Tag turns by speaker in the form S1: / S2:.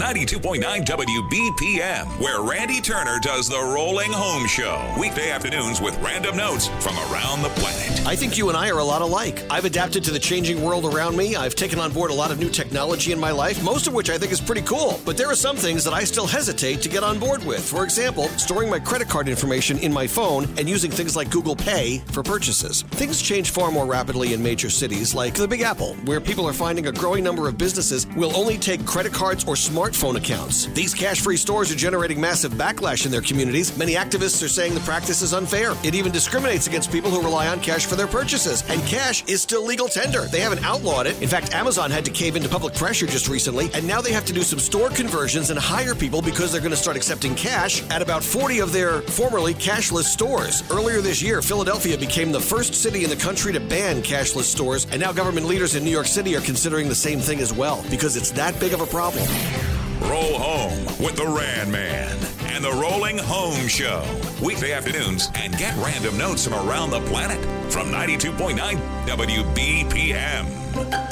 S1: 92.9 WBPM, where Randy Turner does the Rolling Home Show. Weekday afternoons with random notes from around the planet.
S2: I think you and I are a lot alike. I've adapted to the changing world around me. I've taken on board a lot of new technology in my life, most of which I think is pretty cool. But there are some things that I still hesitate to get on board with. For example, storing my credit card information in my phone and using things like Google Pay for purchases. Things change far more rapidly in major cities like the Big Apple, where people are finding a growing number of businesses will only take credit cards or smartphone accounts. These cash-free stores are generating massive backlash in their communities. Many activists are saying the practice is unfair. It even discriminates against people who rely on cash for their purchases. And cash is still legal tender. They haven't outlawed it. In fact, Amazon had to cave into public pressure just recently, and now they have to do some store conversions and hire people because they're going to start accepting cash at about 40 of their formerly cashless stores. Earlier this year, Philadelphia became the first city in the country to ban cashless stores, and now government leaders in New York City are considering the same thing as well, because it's that big of a problem.
S1: Roll home with the Ran Man and the Rolling Home Show. Weekday afternoons, and get random notes from around the planet from 92.9 WBPM.